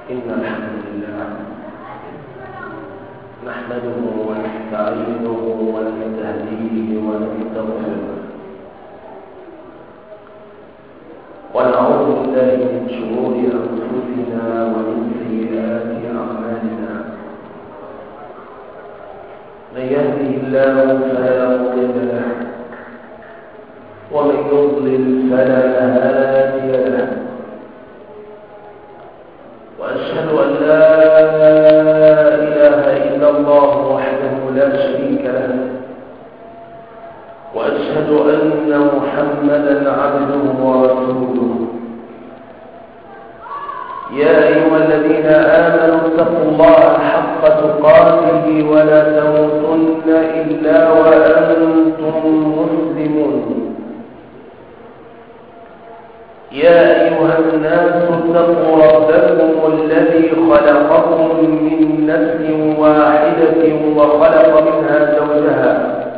إن الحمد لله نحمده ونستعينه ونستهديه ونستغفره ونعوذ بالله من شرور أنفسنا ومن سيئات أعمالنا. من يهده الله فلا مضل له ومن يضلل فلا هادي له، وأشهد أن لا إله إلا الله وحده لا شريك له، وأشهد أن محمدا عبده ورسوله. يا أيها الذين آمنوا اتقوا الله حق تقاته ولا تموتن إلا وأنتم مسلمون. يا أيها الناس اتقوا ربكم الذي خلقكم من نفس واحدة وخلق منها زوجها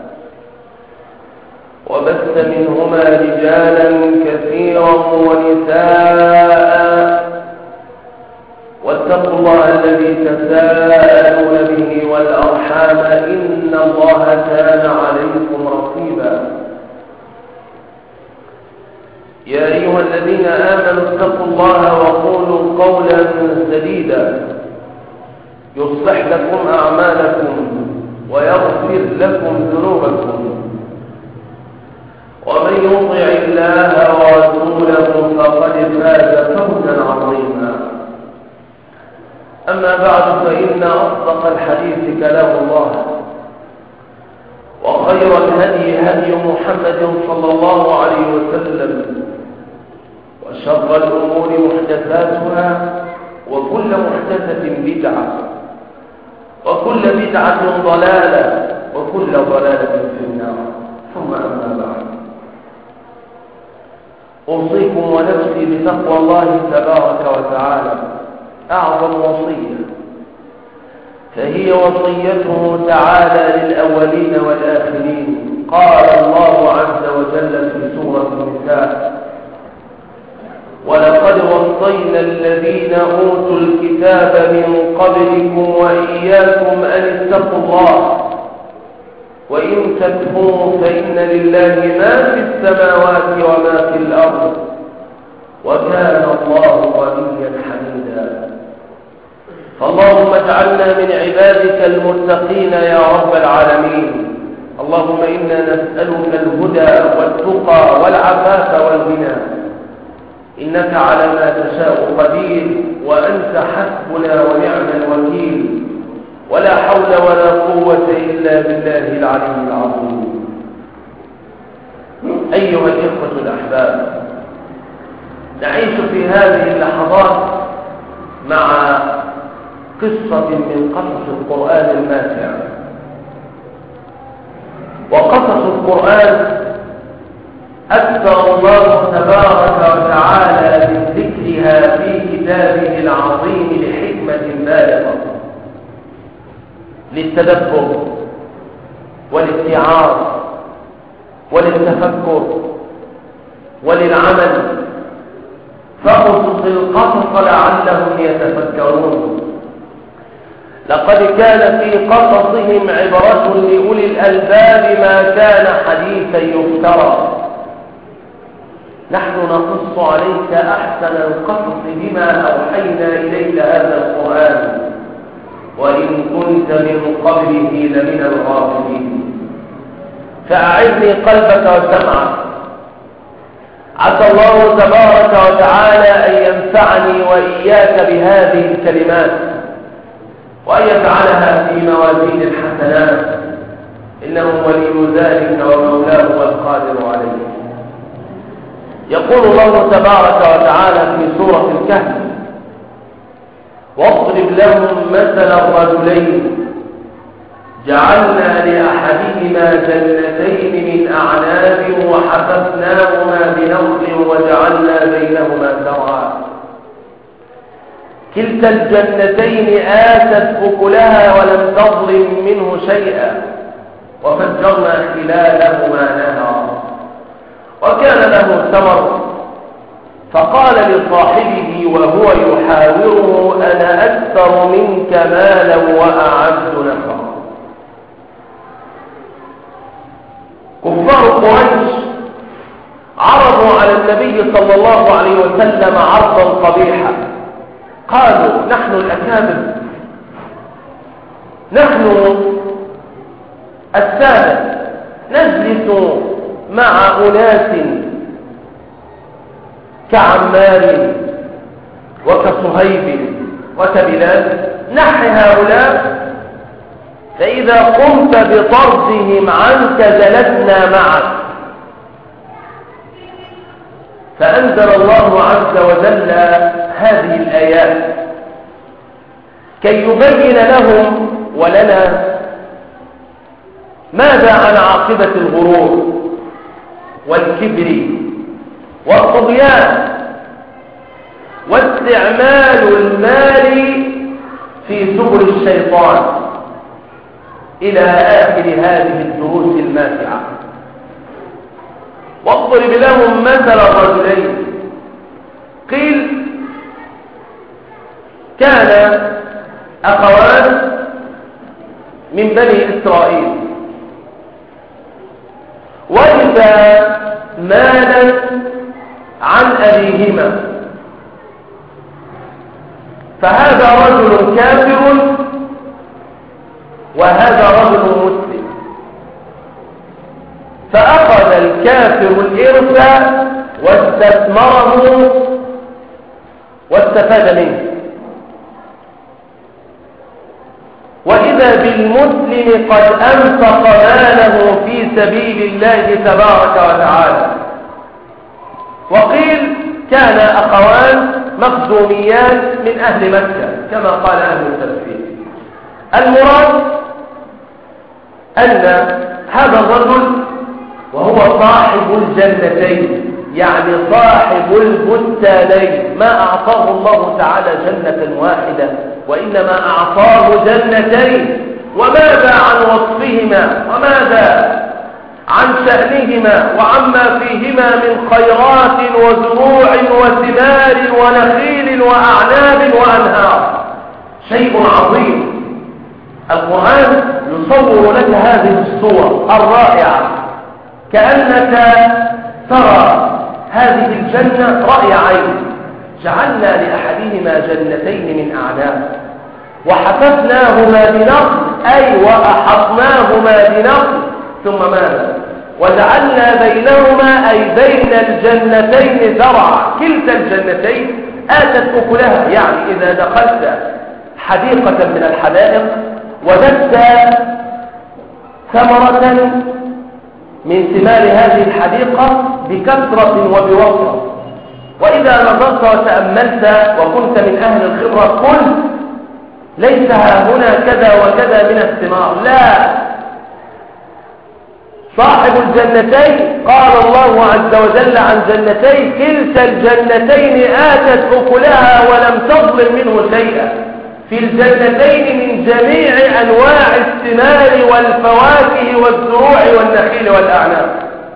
وبث منهما رجالا كثيرا ونساء، واتقوا الله الذي تساءلون به والأرحام إن الله كان عليكم رقيبا. يا أيها الذين آمنوا اتقوا الله وقولوا قولا سديدا يصلح لكم أعمالكم ويغفر لكم ذنوبكم، ومن يطع الله ورسوله فقد فاز فوزا عظيما. أما بعد، فإن أصدق الحديث كلام الله، وخير الهدي هدي محمد صلى الله عليه وسلم، وشر الأمور محدثاتها، وكل محدثة بدعة، وكل بدعة ضلالة، وكل ضلالة في النار. ثم أما بعد، أوصيكم ونفسي بتقوى الله تبارك وتعالى أعظم وصية، فهي وصيته تعالى للأولين والآخرين. قال الله عز وجل في سورة النساء: ولقد وصينا الذين أوتوا الكتاب من قبلكم وإياكم أن اتقوا الله وإن تكفروا فإن لله ما في السماوات وما في الأرض وكان الله غنيا حميدا. فاللهم اجعلنا من عبادك المتقين يا رب العالمين. اللهم إنا نسألك الهدى والتقى والعفاف والغنى، إنك على ما تشاء قدير، وأنت حسبنا ونعم الوكيل، ولا حول ولا قوة إلا بالله العلي العظيم. أيها الإخوة الأحباب، نعيش في هذه اللحظات مع قصة من قصص القرآن الماتع. وقصص القرآن أكثر الله تبارك وتعالى من ذكرها في كتابه العظيم لحكمة بالغة، للتدبر والاتعاظ وللتفكر وللعمل. فاقصص القصص لعلهم يتفكرون. لقد كان في قصصهم عبرة لأولي الألباب ما كان حديثا يفترى. نحن نقص عليك أحسن القصص بما أوحينا إليك هذا القرآن، وإن كنت من قبله لمن الغافلين. فأعذني قلبك وسمعك. عسى الله تبارك وتعالى أن ينفعني وإياك بهذه الكلمات، وأن يجعلها في موازين الحسنات، إنه ولي ذلك ومولاه والقادر عليه. يقول الله تبارك وتعالى في سورة الكهف: واضرب لهم مثل الرجلين جعلنا لأحدهما جنتين من أعناب وحففناهما بنخل وجعلنا بينهما زرعا كلتا الجنتين آتت أكلها ولم تظلم منه شيئا وفجرنا خلالهما نهرا وكان له ثمر فقال لصاحبه وهو يحاوره أنا أكثر منك مالا وأعز نفرا. كفار قريش عرضوا على النبي صلى الله عليه وسلم عرضا قبيحا، قالوا نحن الأكابر، نحن السادة، نجلس مع أناس كعمار وكصهيب وكبلال، نحن هؤلاء فإذا قمت بطردهم عنك جلسنا معك. فأنزل الله عز وجل هذه الآيات كي يبين لهم ولنا ماذا عن عاقبة الغرور والكبر والطغيان واستعمال المال في سبل الشيطان إلى آخر هذه الدروس الماتعة. واضرب لهم مثل الرجلين، قيل كان أخوان من بني إسرائيل ورثا مالا عن أبيهما، فهذا رجل كافر وهذا رجل مسلم، فأخذ الكافر الإرث واستثمره واستفاد منه، وإذا بالمسلم قد أنفق ماله في سبيل الله تبارك وتعالى. وقيل كان أخوان مخزوميان من أهل مكة كما قال أهل التفسير. المراد أن هذا الرجل وهو صاحب الجنتين، يعني صاحب البستانين، ما أعطاه الله تعالى جنة واحدة وإنما أعطاه جنتين. وماذا عن وصفهما وماذا عن شأنهما وعما فيهما من خيرات وزروع وثمار ونخيل وأعناب وأنهار، شيء عظيم. القرآن يصور لك هذه الصور الرائعة كأنك ترى هذه الجنة رأي عين. جعلنا لأحدهما جنتين من أعناب وحففناهما بنخل، أي وأحطناهما بنخل، ثم ماذا؟ وجعلنا بينهما أي بين الجنتين زرعا، كلتا الجنتين آتت أكلها. يعني إذا دخلت حديقة من الحدائق وجدت ثمرة من ثمار هذه الحديقة بكثرة وبوفرة، وإذا نظرت وتأملت وكنت من أهل الخبرة قلت ليس هنا كذا وكذا من الثمار، لا، صاحب الجنتين قال الله عز وجل عن جنتين كلتا الجنتين آتت أكلها ولم تظلم منه شيئا، في الجنتين من جميع أنواع الثمار والفواكه والزروع والنخيل والأعناب.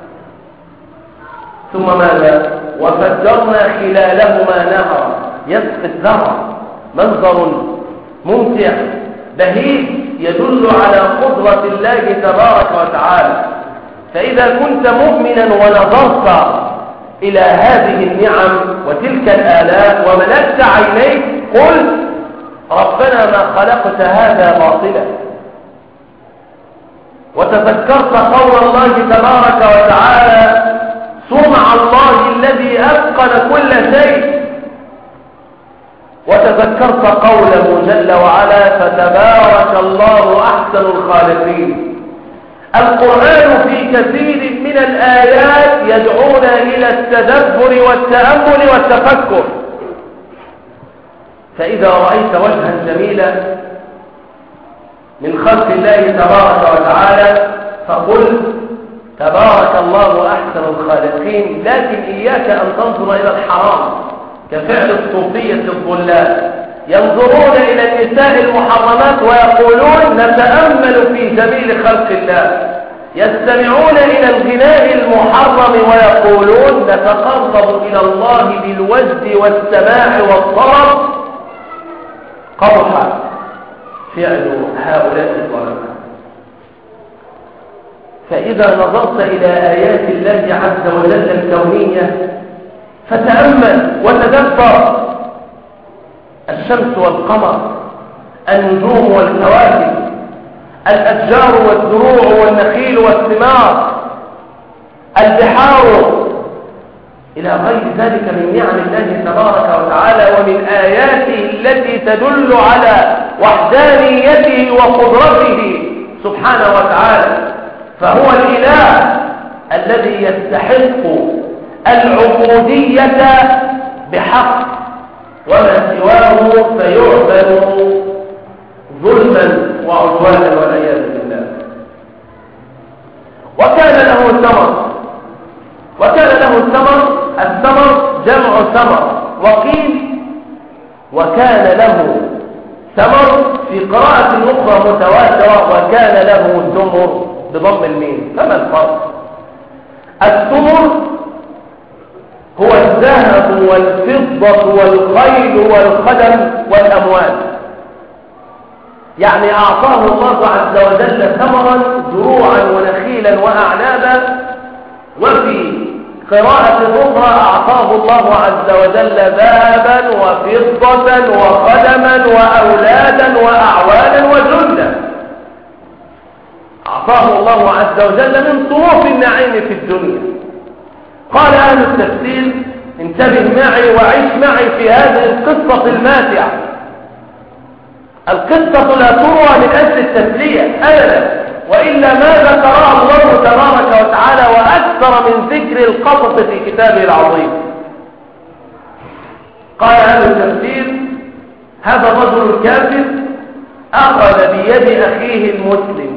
ثم ماذا؟ وفجرنا خلالهما نهرا يسقي الزرع، منظر ممتع بهيج يدل على قدرة الله تبارك وتعالى. فإذا كنت مؤمنا ونظرت إلى هذه النعم وتلك الآلاء وملكت عينيك قل ربنا ما خلقت هذا باطلا، وتذكرت قول الله تبارك وتعالى صنع الله الذي أتقن كل شيء، وتذكرت قوله جل وعلا فتبارك الله أحسن الخالقين. القرآن في كثير من الآيات يدعونا إلى التدبر والتأمل والتفكر. فإذا رأيت وجها جميلا من خلق الله تبارك وتعالى فقل تبارك الله أحسن الخالقين، لكن إياك أن تنظر إلى الحرام كفعل الصوفية الضلال، ينظرون إلى النساء المحرمات ويقولون نتأمل في جميل خلق الله، يستمعون إلى الغناء المحرم ويقولون نتقرب إلى الله بالوجد والسماع والطرب، قبح فعل هؤلاء الظلمة. فإذا نظرت إلى آيات الله عز وجل الكونية فتأمل وتدبر، الشمس والقمر، النجوم والكواكب، الأشجار والزروع والنخيل والثمار، البحار، إلى غير ذلك من نعم الله تبارك وتعالى ومن آياته التي تدل على وحدانيته وقدرته سبحانه وتعالى. فهو الإله الذي يستحق العبودية بحق، وما سواه فيعبد ظلما وعدوانا والعياذ بالله. وكان له ثمر، الثمر جمع ثمر، وقيل وكان له ثمر في قراءة أخرى متواترة وكان له ثمر بضم الميم. فما الفرق؟ الثمر هو الذهب والفضة والخيل والخدم والأموال، يعني أعطاه الله عز وجل ثمرا زروعا ونخيلا وأعنابا. وفي قراءة أخرى أعطاه الله عز وجل ذهبا وفضة وخدما وأولادا وأعوانا وجندا. أعطاه الله عز وجل من طروف النعيم في الدنيا. قال أهل التفسير: انتبه معي وعيش معي في هذه القصة الماتعة. القصة لا تروى من أجل التسلية أبدا، وإلا ما ذكرها الله تبارك وتعالى وأكثر من ذكر القصص في كتابه العظيم. قال أهل التفسير: هذا الرجل الكافر أخذ بيد أخيه المسلم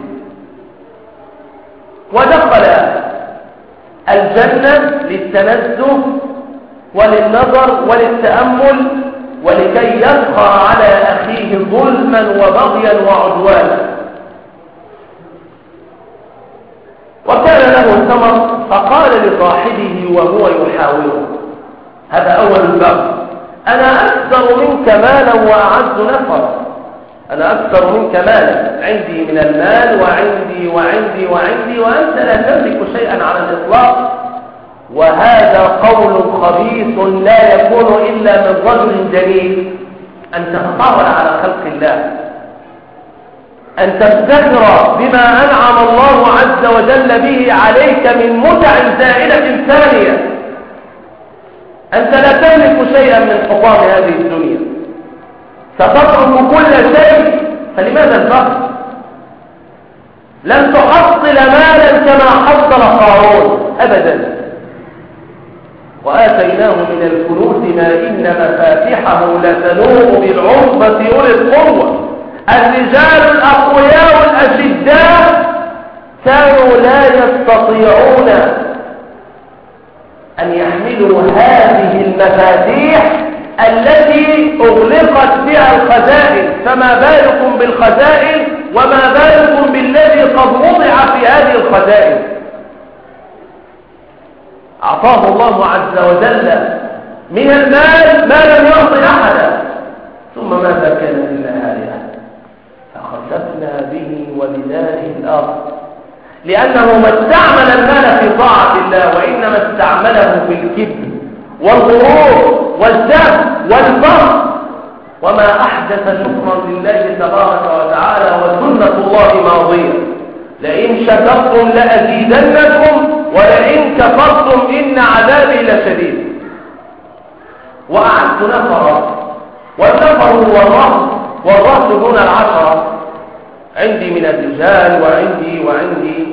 ودخل الجنة للتنزه وللنظر وللتأمل ولكي يبقى على أخيه ظلما وبغيا وعدوانا. وكان له ثمر فقال لصاحبه وهو يحاوره: هذا أول الباب، أنا أكثر منك مالا وأعز نفرا، أنا أكثر منك مالا، عندي من المال وعندي وعندي وعندي، وأنت لا تملك شيئا على الإطلاق. وهذا قول خبيث لا يكون إلا من رجل جميل، أن تتطاول على خلق الله، أن تفتخر بما أنعم الله عز وجل به عليك من متع زائلة ثانية. أنت لا تملك شيئا من حطام هذه الدنيا، ستترك كل شيء، فلماذا الفخر؟ لن تحصل مالا كما حصل قارون أبدا. وآتيناه من الكنوز ما إن مفاتحه لتنوء بالعصبة أولي القوة. الرجال الأقوياء الأشداء كانوا لا يستطيعون أن يحملوا هذه المفاتيح التي أغلقت بها الخزائن، فما بالكم بالخزائن وما بالكم بالذي قد وضع في هذه الخزائن. أعطاه الله عز وجل من المال ما لم يعطي أحدا، ثم ماذا كان إلا هالها فخسفنا به وبداره الأرض، لأنه ما استعمل المال في طاعة الله، وإنما استعمله في الكبر والغرور والجهل والبغي. وما أحدث شكرا لله تبارك وتعالى، وسنة الله ماضية: لئن شكرتم لأزيدنكم ولئن كفرتم إن عذابي لشديد. وأعدت نفرا، والنفر هو والرهط دون العشرة، عندي من الرجال وعندي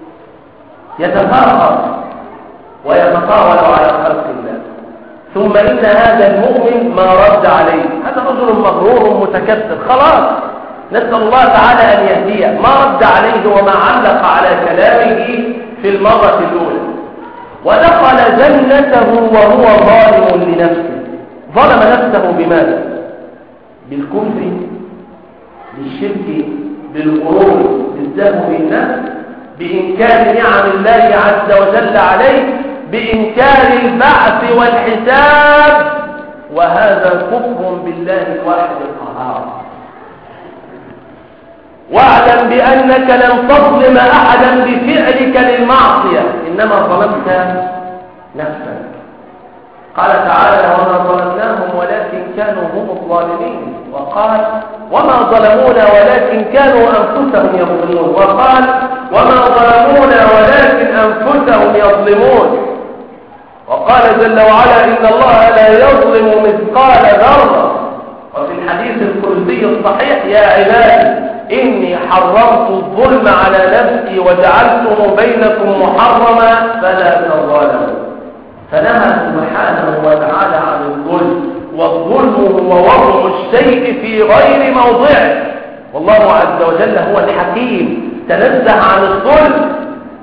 يتفاخر ويتطاول على خلق الله. ثم إن هذا المؤمن ما رد عليه، هذا رجل مغرور متكبر، خلاص نسأل الله تعالى أن يهديه، ما رد عليه وما علق على كلامه في المرة الأولى. ودخل جنته وهو ظالم لنفسه. ظلم نفسه بماذا؟ بالكفر، بالشرك، بالغرور، بالزهو بالنفس، بإنكار نعم الله عز وجل عليه، بإنكار البعث والحساب. وهذا كفر بالله الواحد القهار. واعلم بأنك لن تظلم أحدا بفعلك للمعصية، إنما ظلمت نفسك. قال تعالى: وما ظلمناهم ولكن كانوا هم الظالمين. وقال: وما ظلمونا ولكن كانوا أنفسهم يظلمون. وقال: وما ظلمونا ولكن أنفسهم يظلمون. وقال جل وعلا: إن الله لا يظلم مثقال ذرة. وفي الحديث القدسي الصحيح: يا عبادي إني حرمت الظلم على نفسي وجعلته بينكم محرما فلا تظالموا. فنهى سبحانه وتعالى عن الظلم، والظلم هو وضع الشيء في غير موضعه، والله عز وجل هو الحكيم تنزه عن الظلم،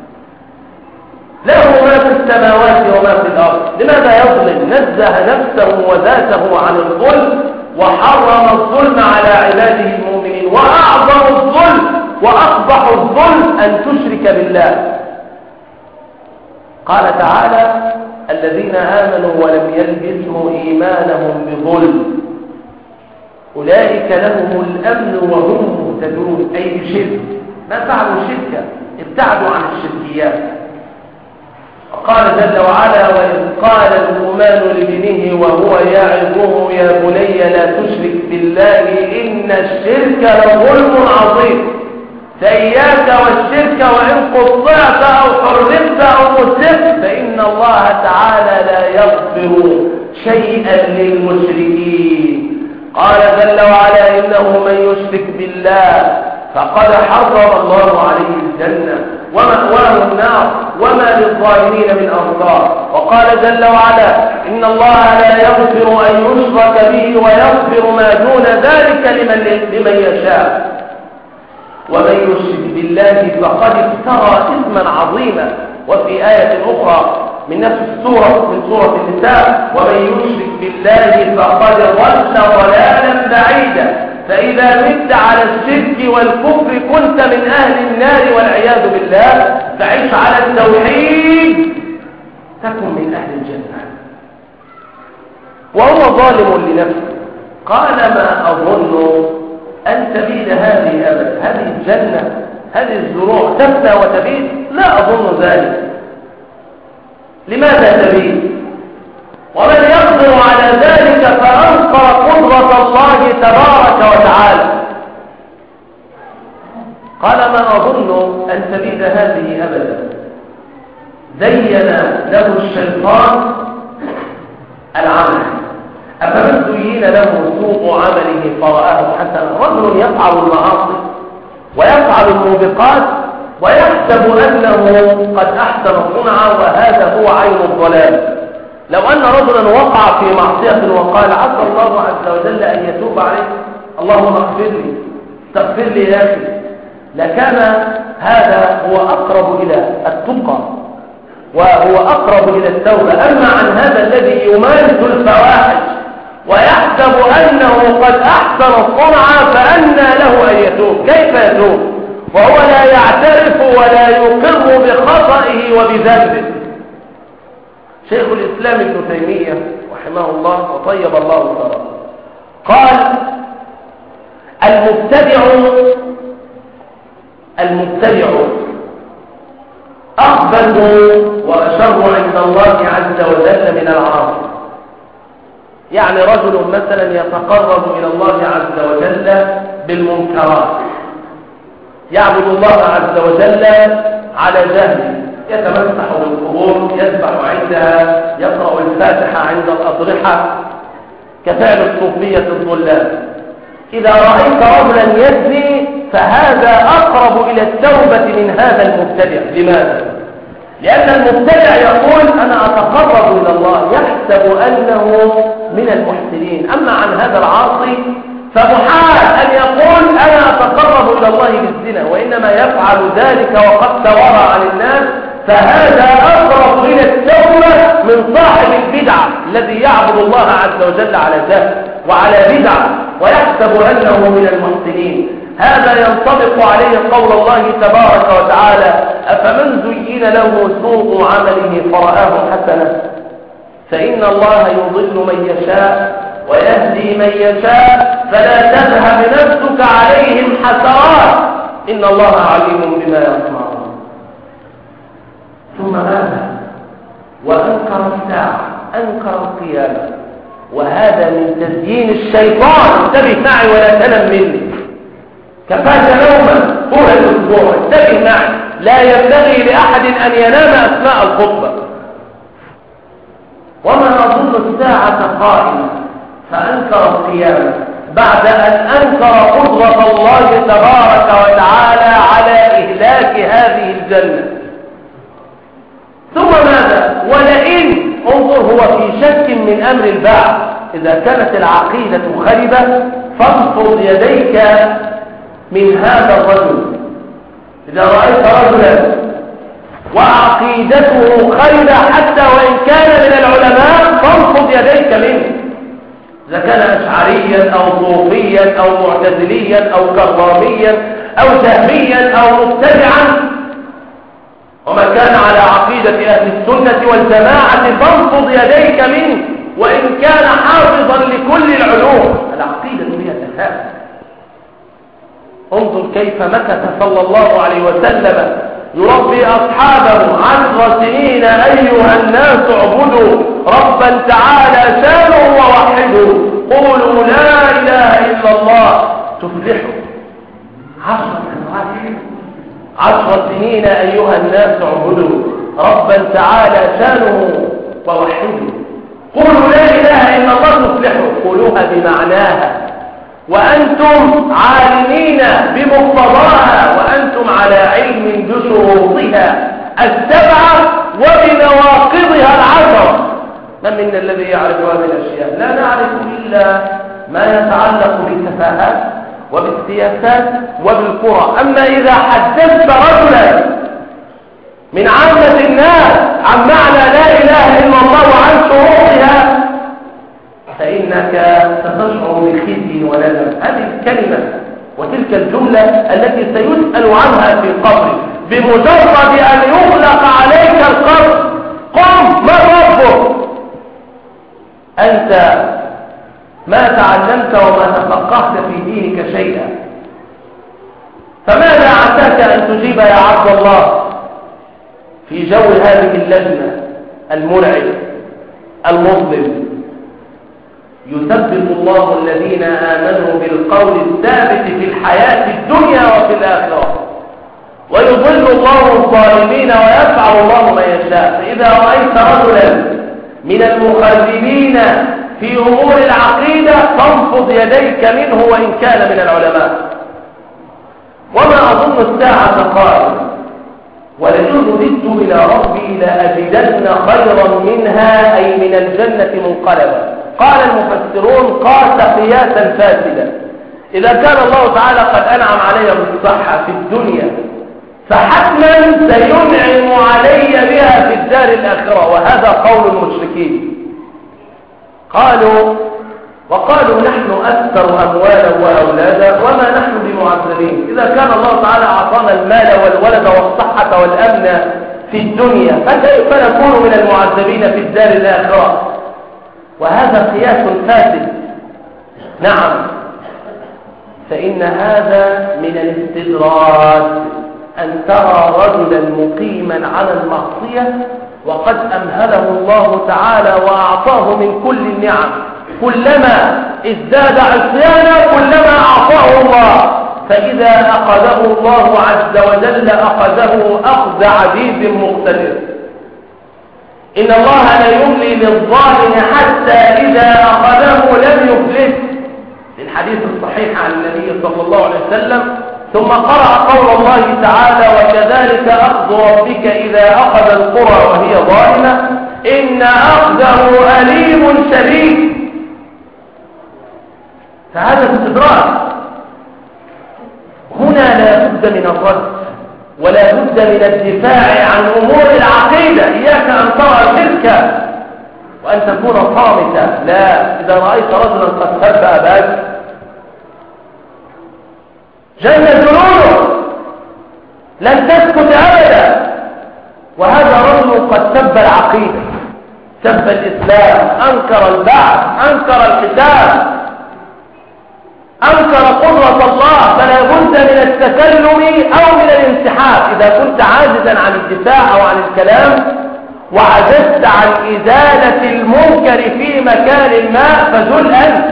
له ما في السماوات وما في الأرض. لماذا يظلم؟ نزه نفسه وذاته عن الظلم وحرم الظلم على عباده المؤمنين. وأعظم الظلم وأقبح الظلم أن تشرك بالله. قال تعالى: الذين آمنوا ولم يلبسوا إيمانهم بظلم أولئك لهم الأمن وهم مهتدون. أي بشرك، ما فعلوا شركا، ابتعدوا عن الشركيات. وقال جل وعلا: وإذ قال لقمان لابنه وهو يعظه يا بني لا تشرك بالله إن الشرك لظلم عظيم. فإياك والشرك وإن قطعت أو حرمت أو مسلمت فإن الله تعالى لا يغفر شيئا للمشركين. قال جل وعلا: إنه من يشرك بالله فقد حرم الله عليه الجنة ومأواه النار وما للظالمين من أنصار. وقال جل وعلا: إن الله لا يغفر أن يشرك به ويغفر ما دون ذلك لمن يشاء. ومن يشرك بالله فقد افترى إثما عظيما. وفي آية أخرى من نفس السورة، من سورة النساء: ومن يشرك بالله فقد ضل ضلالا بعيدا. فإذا مت على الشرك والكفر كنت من أهل النار والعياذ بالله. فعيش على التوحيد تكن من أهل الجنة. وهو ظالم لنفسه. قال: ما أظن أن تبيد هذه أبدا، هذه الجنة، هذه الزروع تفنى وتبيد، لا أظن ذلك. لماذا تبيد؟ ومن يقدر على ذلك فأنكر قدرة الله تبارك وتعالى. قال: ما أظن أن تبيد هذه أبدا. زين له الشيطان العمل. أفمن زين له سوء عمله فرآه حسنا. رجل يفعل المعاصي ويفعل الموبقات ويحسب أنه قد أحسن صنعا، وهذا هو عين الضلال. لو أن رجلا وقع في معصية وقال: عسى الله عز وجل أن يتوب عليه، اللهم اغفر لي، استغفر لي يا أخي، لكان هذا هو أقرب إلى التقى وهو أقرب إلى التوبة. أما عن هذا الذي يمارس الفواحش ويحسب أنه قد أحسن الصنعة فأنى له أن يتوب. كيف يتوب وهو لا يعترف ولا يقر بخطئه وبذنبه؟ شيخ الإسلام ابن تيمية رحمه الله وطيب الله ثراه قال: المبتدع أخبث وأشر عند الله عز وجل من العاصي. يعني رجل مثلا يتقرب إلى الله عز وجل بالمنكرات، يعبد الله عز وجل على جهل، يتمسح بالقبور، يذبح عندها، يقرأ الفاتحة عند الأضرحة كفعل الصوفية الضلال. إذا رأيت رجلا يزني فهذا أقرب إلى التوبة من هذا المبتدع. لماذا؟ لأن المبتدع يقول: أنا أتقرب إلى الله، يحسب أنه من المحسنين. أما عن هذا العاصي فمحال أن يقول: أنا أتقرب إلى الله بالزنا، وإنما يفعل ذلك وقد توارى عن الناس. فهذا أقرب إلى التوبة من صاحب البدعة الذي يعبد الله عز وجل على ذلك وعلى بدعة ويحسب أنه من المحسنين. هذا ينطبق عليه قول الله تبارك وتعالى: أفمن زين له سوء عمله فرآه حسنا فإن الله يضل من يشاء ويهدي من يشاء فلا تذهب نفسك عليهم حسرات إن الله عليم بما يصنعون. ثم ماذا؟ وأنكر الساعة، أنكر القيامة، وهذا من تزيين الشيطان. انتبه معي ولا تنم مني، كفاك نوما طول الأسبوع، انتبه معي، لا ينبغي لأحد أن ينام أثناء الخطبة. وما أظن الساعة قائمة، فأنكر القيامة بعد أن أنكر قدرة الله تبارك وتعالى على إهلاك هذه الجنة. ثم ماذا؟ ولئن، انظر، هو في شك من أمر البعث. إذا كانت العقيدة خربة فانفض يديك من هذا الرجل. إذا رأيت رجلا وعقيدته خربة حتى وإن كان من العلماء فانفض يديك منه. إذا كان أشعريا أو صوفيا أو معتزليا أو كراميا أو جهميا أو مبتدعا وما كان على عقيدة أهل السنة والجماعة فانفض يديك منه وإن كان حافظا لكل العلوم. العقيدة هي الأساس. انظر كيف مكث صلى الله عليه وسلم يربي أصحابه 10 سنين. أيها الناس اعبدوا ربا تعالى شانه ووحدوا، قولوا لا إله إلا الله تفلحوا. 10 سنين أيها الناس اعبدوا ربا تعالى شانه ووحدوا، قولوا لا إله إلا الله تفلحوا. قولوها بمعناها وأنتم عالمين بمقتضاها وأنتم على علم بشروطها 7 وبنواقضها 10. من منا الذي يعرف هذه الأشياء؟ لا نعرف إلا ما يتعلق بالتفاهات وبالسياسات وبالقرى. أما إذا حدثت رجلا من عامة الناس عن معنى لا إله إلا الله وعن شروطها فإنك ستشعر بخزي وندم. هذه الكلمة وتلك الجملة التي سيسأل عنها في القبر بمجرد أن يغلق عليك القبر. قم، من ربك؟ أنت ما تعلمت وما تفقهت في دينك شيئا، فماذا عساك أن تجيب يا عبد الله في جو هذه اللجنة المرعب المظلم؟ يثبت الله الذين آمنوا بالقول الثابت في الحياة الدنيا وفي الآخرة ويضل الله الظالمين ويفعل الله ما يشاء. فإذا رأيت رجلا من المخربين في أمور العقيدة فانفض يديك منه وإن كان من العلماء. وما أظن الساعة قائمة، ولئن رددت إلى ربي لأجدن خيرا منها أي من الجنة منقلبا. قال المفسرون قاس قياسا فاسدا. إذا كان الله تعالى قد أنعم علي بالصحة في الدنيا فحتما سينعم علي بها في الدار الآخرة، وهذا قول المشركين. وقالوا نحن أكثر أموالا وأولادا وما نحن بمعذبين. إذا كان الله تعالى أعطانا المال والولد والصحة والأمن في الدنيا فكيف نكون من المعذبين في الدار الآخرة؟ وهذا قياس فاسد. نعم، فإن هذا من الاستدراج أن ترى رجلا مقيما على المعصية وقد أمهله الله تعالى وأعطاه من كل النعم، كلما ازداد عصيانا كلما أعطاه الله، فإذا أخذه الله عز وجل أخذه أخذ عزيز مقتدر. إن الله لا يملي للظالم حتى إذا أخذه لم يفلت، في الحديث الصحيح عن النبي صلى الله عليه وسلم. ثم قرأ قول الله تعالى وكذلك أخذ ربك إذا أخذ القرى وهي ظالمة إن أخذه أليم شديد. فهذا استدراج. هنا لا بد من الرد ولا بد من الدفاع عن أمور العقيدة. إياك أن ترى شركا وأن تكون صامتا. لا، إذا رأيت رجلا قد سب أباك جن جنونه لن تسكت أبدا، وهذا رجل قد سب العقيدة سب الإسلام، أنكر البعث، أنكر الحساب، أنكر قدرة الله، فلا بد من التكلم أو من الانسحاب. إذا كنت عاجزا عن الدفاع أو عن الكلام وعجزت عن إزالة المنكر في مكان ما فزل أنت،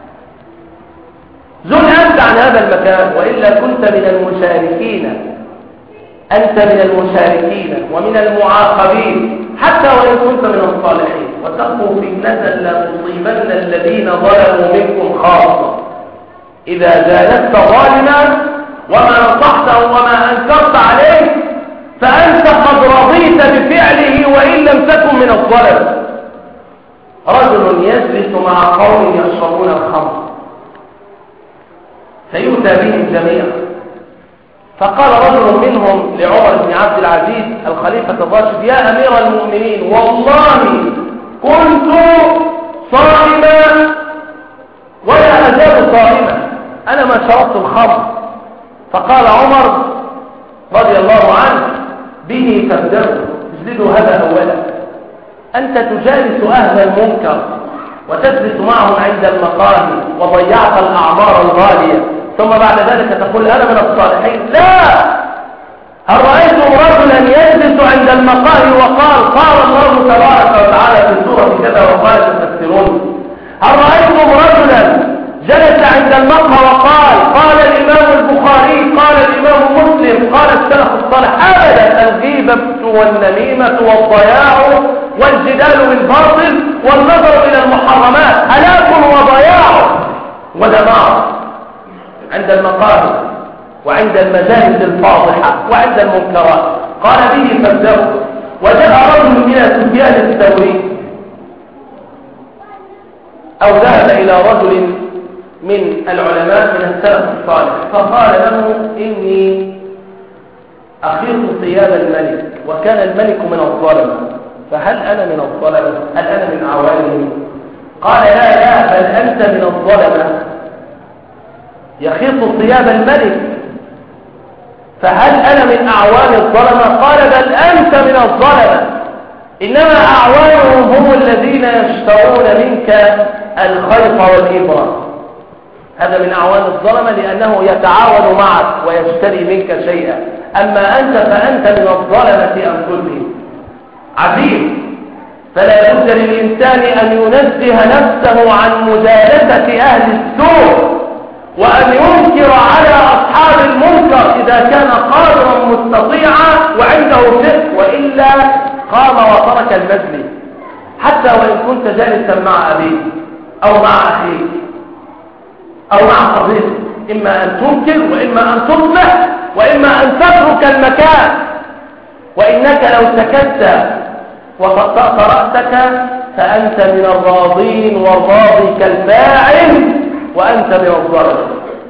زل أنت عن هذا المكان، وإلا كنت من المشاركين، أنت من المشاركين ومن المعاقبين حتى وإن كنت من الصالحين. وتقوا فتنة لا تصيبن الذين ظلموا منكم خاصة. إذا جالست ظالما وما نصحته وما أنكرت عليه فأنت قد رضيت بفعله وإن لم تكن من الظلم. رجل يجلس مع قوم يشربون الخمر فيؤتى بهم جميعا، فقال رجل منهم لعمر بن عبد العزيز الخليفة الراشد: يا أمير المؤمنين، والله كنت صائما ولا أزال صائما، أنا ما شربت الخمر. فقال عمر رضي الله عنه: به تبدأ، اجلدوا هذا أولا. أنت تجالس أهل المنكر وتجلس معهم عند المقاهي وضيعت الأعمار الغالية، ثم بعد ذلك تقول أنا من الصالحين. لا، هل رأيتم رجلا يجلس عند المقاهي وقال قال الله تبارك وتعالى في سورة كذا وقال تفسرون؟ هل رأيتم رجلا جلس عند المقهى وقال قال الإمام البخاري، قال الإمام مسلم، قال السلف الصالح؟ أبدا. الغيبة والنميمة والضياع والجدال بالباطل والنظر إلى المحرمات هلاك وضياع ودمار عند المقاهي وعند المجالس الفاضحة وعند المنكرات. قال به فابدأوا. وجاء رجل إلى سفيان الثوري أو ذهب إلى رجل من العلماء من السلف الصالح فقال له: إني أخيط ثياب الملك وكان الملك من الظلمة، فهل أنا من الظلمة؟ هل أنا من عوانهم؟ قال: لا، بل أنت من الظلمة. يخيط ثياب الملك، فهل أنا من أعوان الظلمة؟ قال: بل أنت من الظلمة، إنما أعوانهم هم الذين يشترون منك الخيط والإبرة. هذا من أعوان الظلمة لأنه يتعاون معك ويشتري منك شيئا، أما أنت فأنت من الظلمة أنفسهم. عظيم. فلا بد للإنسان أن ينزه نفسه عن مجالسة أهل السوء وأن ينكر على أصحاب المنكر إذا كان قادرا مستطيعا وعنده فقه، وإلا قام وترك المجلس حتى وإن كنت جالسا مع أبيك أو مع أخيك أو مع صديقك، إما أن تنكر وإما أن تصلح وإما أن تترك المكان. وإنك لو سكت وطأطأت رأسك فأنت من الراضين، والراضي كالفاعل وأنت من الظالم.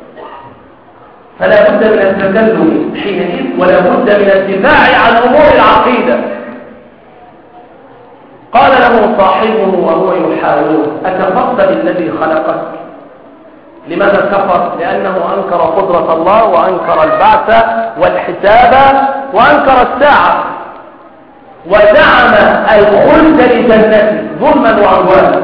فلا بد من التكلم حينئذ، ولا بد من الدفاع عن أمور العقيدة. قال له صاحبه وهو يحاوره: أكفرت بالذي خلقك؟ لماذا كفر؟ لأنه أنكر قدرة الله وأنكر البعث والحساب وأنكر الساعة وزعم الخلد لجنته ظلما وعدوانا.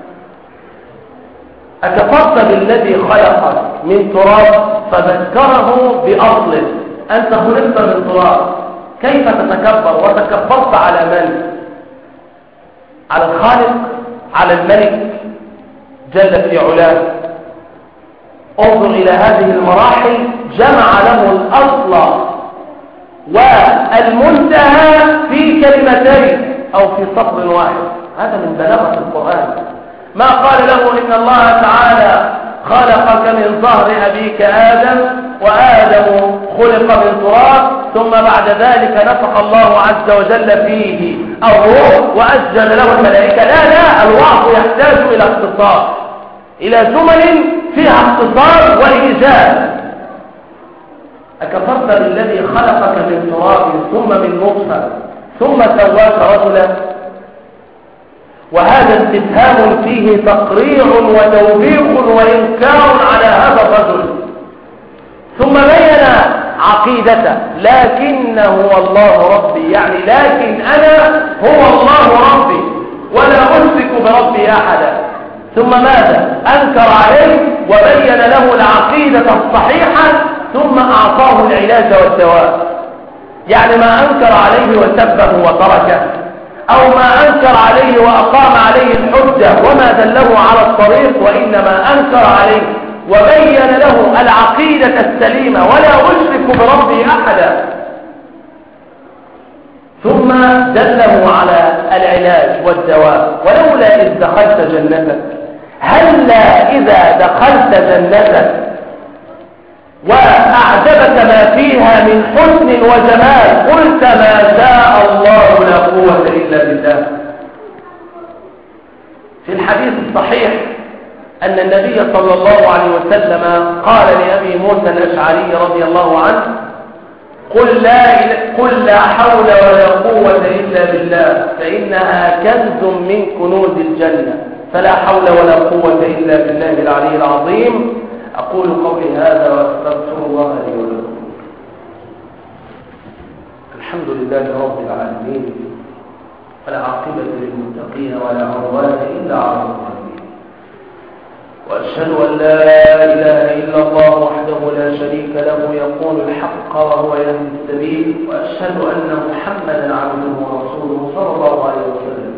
أكفرت بالذي خلقك من تراب؟ فذكره بأصله، أنت خلقت من تراب، كيف تتكبر؟ وتكبرت على من؟ على الخالق، على الملك جل في علاه. انظر إلى هذه المراحل، جمع له الأصل والمنتهى في كلمتين أو في سطر واحد. هذا من بلاغة القرآن. ما قال له إن الله تعالى خلقك من ظهر أبيك آدم وآدم خلق من تراب ثم بعد ذلك نفخ الله عز وجل فيه الروح وأسجد له الملائكة. لا، الوعظ يحتاج إلى اختصار، إلى زمن فيها اختصار وإيجاز. أكفرت بالذي خلقك من تراب ثم من نطفة ثم سواك رجلا؟ وهذا استفهام فيه تقريع وتوبيخ وإنكار على هذا الرجل. ثم بين عقيدته: لكن هو الله ربي، يعني لكن أنا هو الله ربي. ولا أشرك بربي أحدا. ثم ماذا؟ أنكر عليه وبين له العقيدة الصحيحة، ثم أعطاه العلاج والدواء. يعني ما أنكر عليه وسبه وتركه، أو ما أنكر عليه وأقام عليه الحجة وما دله على الطريق، وإنما أنكر عليه وبين له العقيدة السليمة ولا أشرك بربي أحدا، ثم دله على العلاج والدواء. ولولا إذ دخلت جنتك، هلا إذا دخلت جنتك وأعجبك ما فيها من حسن وجمال قلت ما شاء الله لا قوة إلا بالله. في الحديث الصحيح أن النبي صلى الله عليه وسلم قال لأبي موسى الأشعري رضي الله عنه: قل لا حول ولا قوة إلا بالله، فإنها كنز من كنوز الجنة، فلا حول ولا قوة إلا بالله العلي العظيم. أقول قولي هذا وأستغفر الله لي ولكم. الحمد لله رب العالمين، والعاقبة للمتقين ولا عدوان إلا على الظالمين، وأشهد أن لا إله إلا الله وحده لا شريك له يقول الحق وهو يهدي السبيل، وأشهد أن محمدا عبده ورسوله صلى الله عليه وسلم.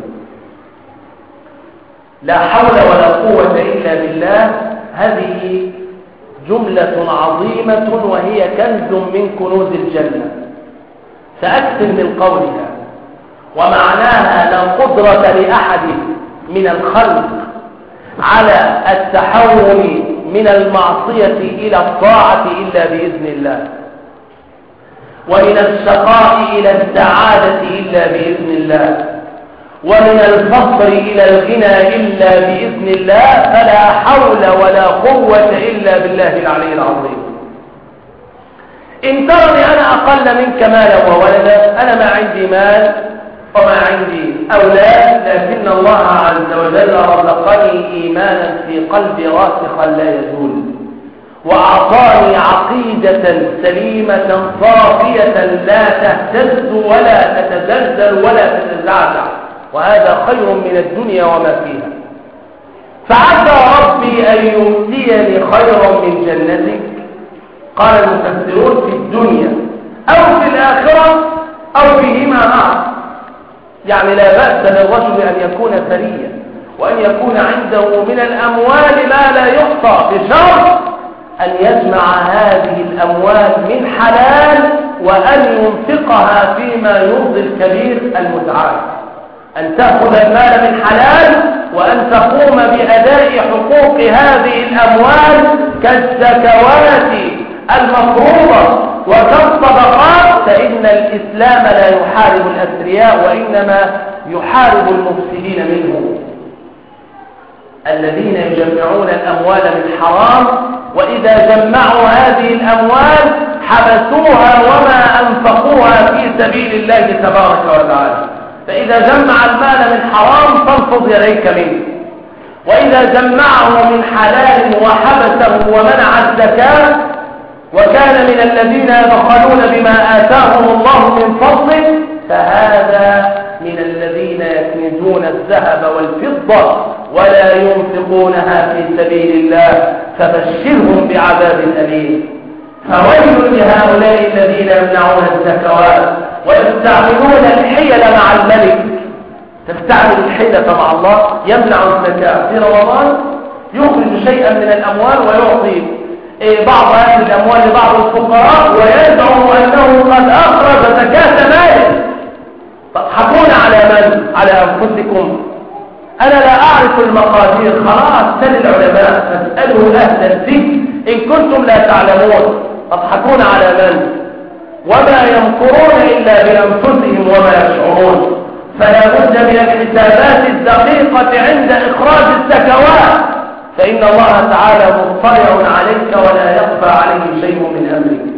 لا حول ولا قوة إلا بالله، هذه جملة عظيمة وهي كنز من كنوز الجنة. سأكثر من قولها، ومعناها لا قدرة لأحد من الخلق على التحول من المعصية إلى الطاعة إلا بإذن الله، ومن الشقاء إلى السعادة إلا بإذن الله، ومن الفقر إلى الغنى إلا بإذن الله. فلا حول ولا قوة إلا بالله العلي العظيم. إن ترني أنا أقل منك مالا وولدا، أنا ما عندي مال وما عندي أولاد، لكن الله عز وجل رزقني إيمانا في قلبي راسخا لا يزول، وأعطاني عقيدة سليمة صافية لا تهتز ولا تتزلزل ولا تتزعزع، وهذا خير من الدنيا وما فيها. فعسى ربي أن يؤتيني خيرا من جنتك، قال المفسرون في الدنيا أو في الآخرة أو فيهما معا. يعني لا بأس للرجل أن يكون ثريا وأن يكون عنده من الأموال ما لا يحصى، بشرط أن يجمع هذه الأموال من حلال، وأن ينفقها فيما يرضي الكبير المتعال. أن تأخذ المال من حلال، وأن تقوم بأداء حقوق هذه الأموال كالزكوات المفروضة وكالصدقات. فإن الإسلام لا يحارب الأثرياء، وإنما يحارب المفسدين منهم، الذين يجمعون الأموال من حرام، وإذا جمعوا هذه الأموال حبسوها وما أنفقوها في سبيل الله تبارك وتعالى. فإذا جمع المال من حرام فانفض يديك منه، وإذا جمعه من حلال وحبسه ومنع الزكاة وكان من الذين يبخلون بما آتاهم الله من فضله، فهذا من الذين يكنزون الذهب والفضة ولا ينفقونها في سبيل الله، فبشرهم بعذاب أليم. فويل لهؤلاء الذين يمنعون الزكوات ويستعملون الحيل مع الملك. تستعمل الحيلة مع الله، يمنع الزكاة في رمضان، يخرج شيئا من الأموال ويعطي بعض هذه الأموال لبعض الفقراء، ويزعم أنه قد أخرج زكاة ماله. تضحكون على من؟ على أنفسكم. أنا لا أعرف المقادير، خلاص سل العلماء فاسألوا أهل الذكر إن كنتم لا تعلمون. تضحكون على من؟ وما يمكرون إلا بأنفسهم وما يشعرون. فلا بد من الحسابات الدقيقة عند إخراج الزكوات، فإن الله تعالى مطلع عليك ولا يخفى عليه شيء من أمرك.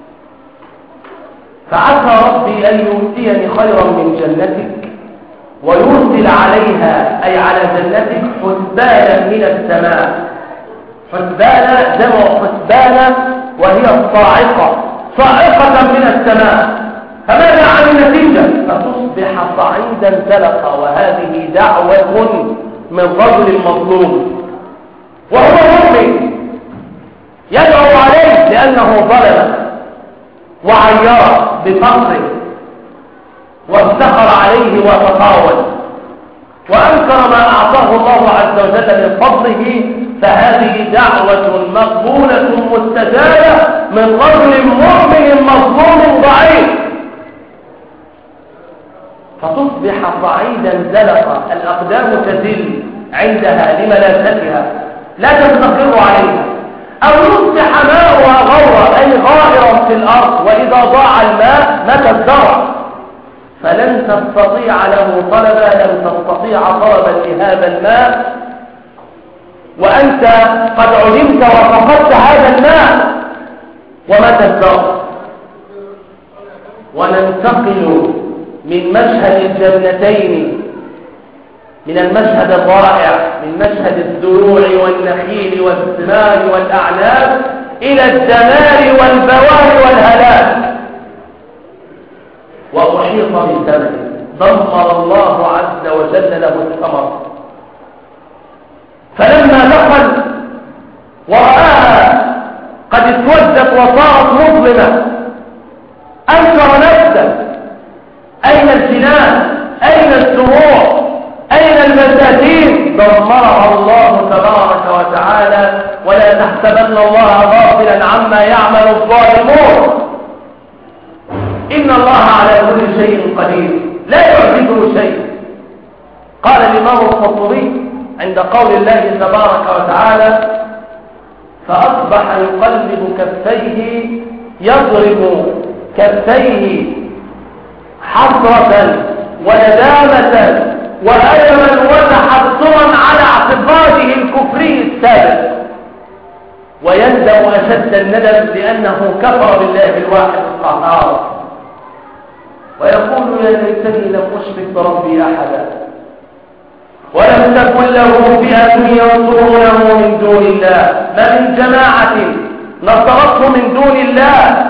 فعسى ربي أن يؤتيني خيرا من جنتك ويرسل عليها، أي على جنتك، حسبانا من السماء. حسبانا جمع حسبانا وهي الصاعقة، صاعقة من السماء. فماذا عن النتيجة؟ فتصبح فتصبح صعيدا زلقا. وهذه دعوة من رجل مظلوم وهو مؤمن يدعو عليه لأنه ظلم وعيار بفقره وافتخر عليه وتطاول وأنكر ما أعطاه الله عز وجل من فضله. فهذه دعوة مقبولة مستجابة من رجل مؤمن مظلوم ضعيف، فتصبح صعيدا زلقا. الأقدام تزل عندها لملاستها لا تستقر عليها، أو يصبح ماؤها غورا أي غائرا في الأرض، وإذا ضاع الماء مات الزرع، فلن تستطيع له طلبا، لن تستطيع طلبا لهذا الماء، وأنت قد علمت وفقدت هذا الماء ومات الزرع. وننتقل من مشهد الجنتين، من المشهد الرائع، من مشهد الزروع والنخيل والثمار والأعناب، إلى الدمار والبوار والهلاك. وأحيط بالثمر، دمر الله عز وجل له الثمر. فلما دخل ورآها قد اسودت وصارت مظلمة أنكر نفسه. أين الجنان؟ أين الزروع؟ أين المساكين؟ دمرها الله تبارك وتعالى. ولا تحسبن الله غافلا عما يعمل الظالمون، إن الله على كل شيء قدير لا يعجزه شيء. قال الإمام القرطبي عند قول الله تبارك وتعالى: فأصبح يقلب كفيه يضرب كفيه حسرة وندامة وألما وتحسرا على اعتقاده الكفري السابق، ويندم أشد الندم لأنه كفر بالله الواحد القهار، ويقول: يا ليتني لم أشرك بربي أحدا ولم تكن له فئة ينصرونه من دون الله. ما من جماعة نصرته من دون الله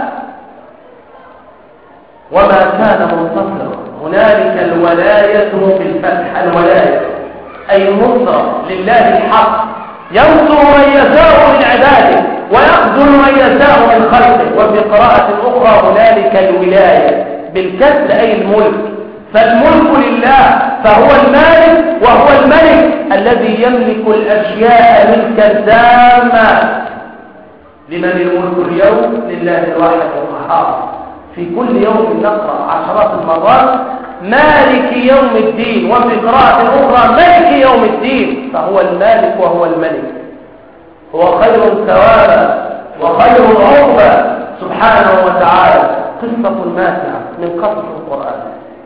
وما كان منتصرا. هنالك الولاية بالفتح، الولاية أي النصرة لله الحق، ينصر من يشاء من عباده ويخذل من يشاء من خلقه. وفي قراءة أخرى هنالك الولاية بالكسر أي الملك. فالملك لله، فهو المالك وهو الملك الذي يملك الأشياء ملكا تاما. لمن الملك اليوم؟ لله الواحد القهار. في كل يوم نقرأ عشرات المرات مالك يوم الدين، وفي قراءة أخرى ملك يوم الدين. فهو المالك وهو الملك، هو خير ثوابا وخير عقبا سبحانه وتعالى. قصة ماتعة من قصص القرآن،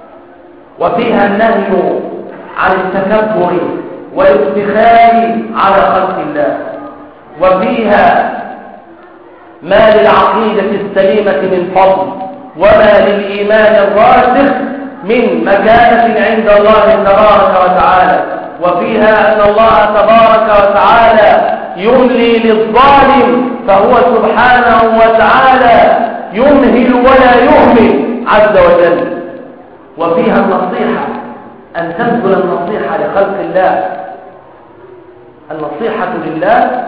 وفيها النهي عن التكبر والافتخار على خلق الله، وفيها ما للعقيدة السليمة من فضل، وما للإيمان الراسخ من مكانة عند الله تبارك وتعالى. وفيها أن الله تبارك وتعالى يملي للظالم، فهو سبحانه وتعالى يمهل ولا يهمل عز وجل. وفيها النصيحة، أن تبذل النصيحة لخلق الله، النصيحة لله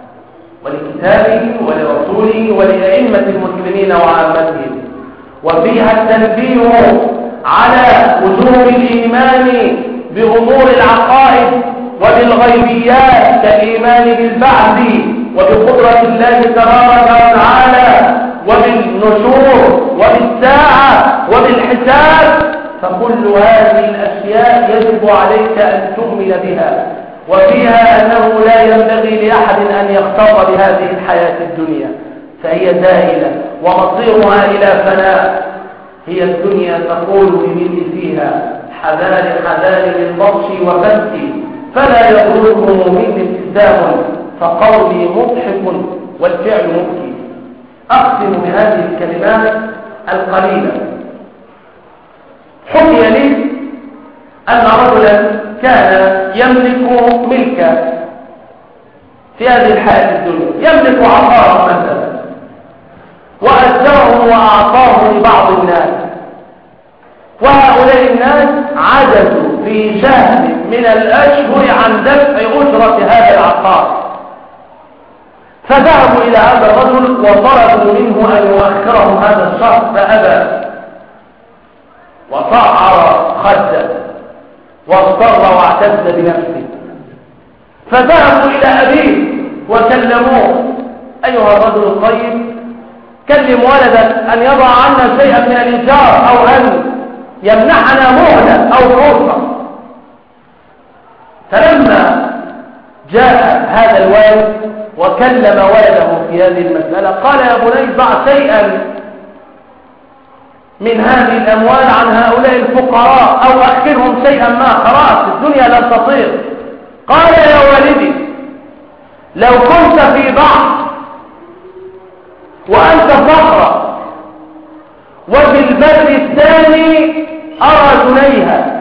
ولكتابه ولرسوله ولأئمة المسلمين وعامتهم. وفيها التنبيه على وجوب الإيمان بأمور العقائد وبالغيبيات كالإيمان بالبعث وبقدرة الله تبارك وتعالى وبالنشور وبالساعة وبالحساب. فكل هذه الأشياء يجب عليك أن تؤمن بها. وفيها أنه لا ينبغي لأحد أن يغتر بهذه الحياة الدنيا، فهي زائلة ومصيرها إلى فناء. هي الدنيا تقول بمثل فيها: حذار حذار من بطشي وفتي، فلا يضره مني ابتسام، فقولي مضحك والفعل مبكي. أختم بهذه الكلمات القليلة. حكي لي أن رجلا كان يملك ملكا في هذه الحياة الدنيا، يملك عقارا مثلا، وأجره وأعطاه لبعض الناس، وهؤلاء الناس عجزوا في شهر من الأشهر عن دفع أجرة هذا العقار، فذهبوا إلى هذا الرجل وطلبوا منه أن يؤخرهم هذا الشهر، فأبى وصعر خده واضطر واعتز بنفسه. فذهبوا إلى أبيه وكلموه: أيها الرجل الطيب، كلم ولدك أن يضع عنا شيئا من الإيجار أو أن يمنحنا مهلة أو فرصة. فلما جاء هذا الوالد وكلم ولده في هذه المسألة قال: يا بني، ضع شيئا من هذه الأموال عن هؤلاء الفقراء أو أخرهم شيئا ما، خلاص الدنيا لن تطير. قال: يا والدي، لو كنت في بحر وأنت صخرة وفي البر الثاني أرى جنيها،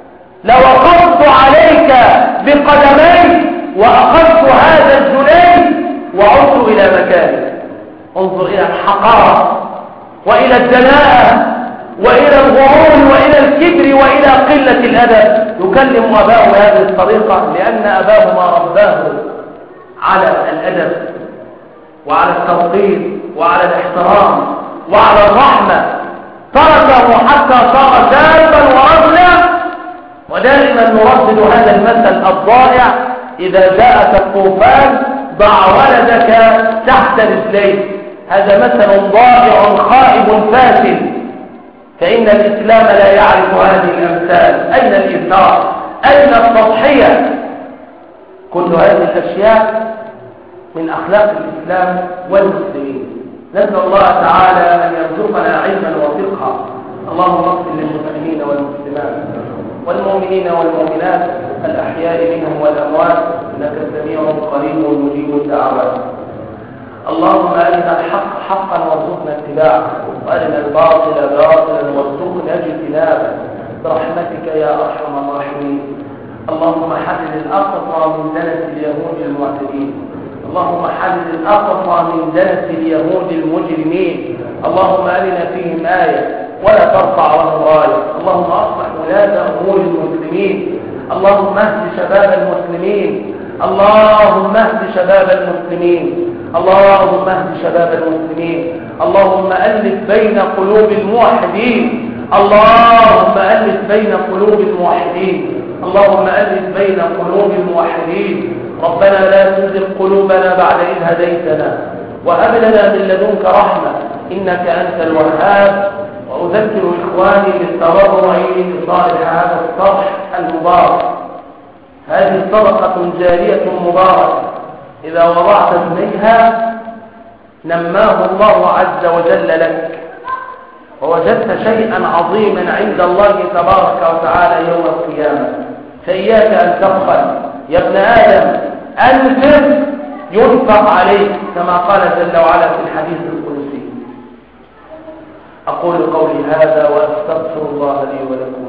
لوقفت عليك بقدمي وأخذت هذا الجنيه وعدت إلى مكاني. انظر إلى الحقارة وإلى الدناءة وإلى الغرور وإلى الكبر وإلى قلة الأدب. يكلم أباه بهذه الطريقة لأن أباه ما رباه على الأدب وعلى التوقير وعلى الاحترام وعلى الرحمة، تركه حتى صار شابا ورجلا. ودائما نردد هذا المثل الضائع: إذا جاءك الطوفان ضع ولدك تحت رجليك. هذا مثل ضائع خائب فاسد، فإن الإسلام لا يعرف هذه الأمثال. أين الإثار؟ أين التضحية؟ كل هذه الأشياء من أخلاق الإسلام والمسلمين. نسأل الله تعالى أن يرزقنا علما وفقها. اللهم اغفر للمسلمين والمسلمات والمؤمنين والمؤمنات الأحياء منهم والأموات، إنك سميع قريب مجيب الدعوات. اللهم أرنا الحق حقا وارزقنا اتباعه، وأرنا الباطل باطلا وارزقنا اجتنابه برحمتك يا أرحم الراحمين. اللهم حلل الأقصى من دنس اليهود المعتدين، اللهم حلل الأقصى من دنس اليهود المجرمين. اللهم أرنا فيهم آية ولا ترفع لهم راية. اللهم أصلح ولاة أمور المسلمين. اللهم اهد شباب المسلمين. اللهم اهد شباب المسلمين. اللهم اهد شباب المسلمين. اللهم ألف بين قلوب الموحدين. اللهم ألف بين قلوب الموحدين. اللهم ألف بين قلوب الموحدين. ربنا لا تزغ قلوبنا بعد إذ هديتنا، وهب لنا من لدنك رحمة إنك أنت الوهاب. وأذكر إخواني بالتبرع لصالح هذا الصرح المبارك. هذه صدقة جارية مباركة، إذا وضعت جنيها نماه الله عز وجل لك، ووجدت شيئا عظيما عند الله تبارك وتعالى يوم القيامة. فإياك أن تبخل يا ابن آدم، أنفق ينفق عليك، كما قال جل وعلا في الحديث القدسي. أقول قولي هذا وأستغفر الله لي ولكم.